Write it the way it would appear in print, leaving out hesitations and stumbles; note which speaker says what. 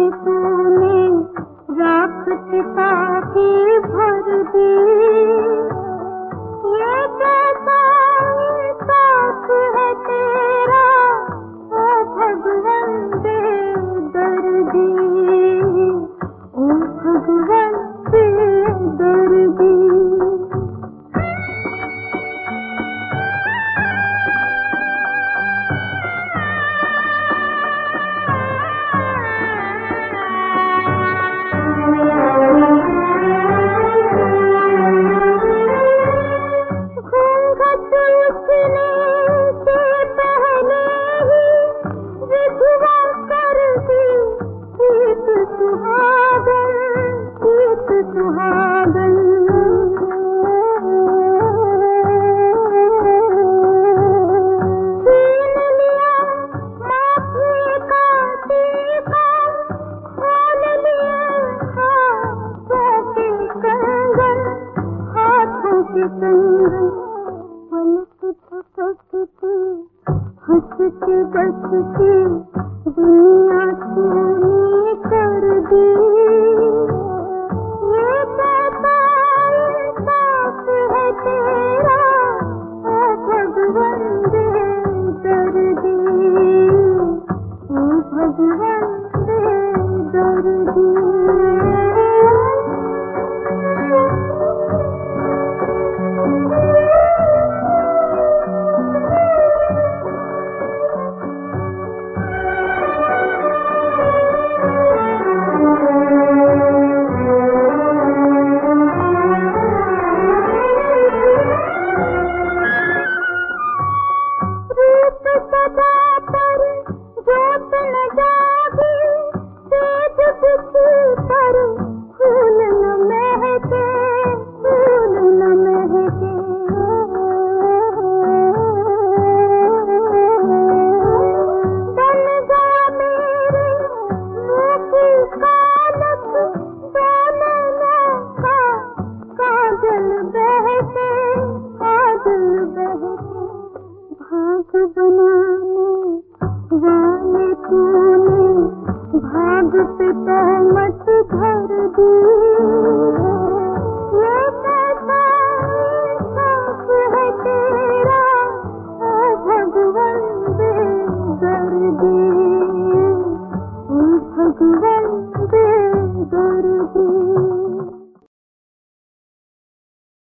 Speaker 1: में तूने राख चिता की भर दी। ये कैसा इंसाफ है तेरा, ओ भगवान बेदर्दी, ओ भगवान बेदर्दी। हंसती बसती दुनिया तूने कर दी। ये कैसा इंसाफ है तेरा, ओ भगवान बेदर्दी, ओ भगवान बेदर्दी। भाग पे तहमत भर दी। ये कैसा इंसाफ है तेरा, ओ भगवान बेदर्दी।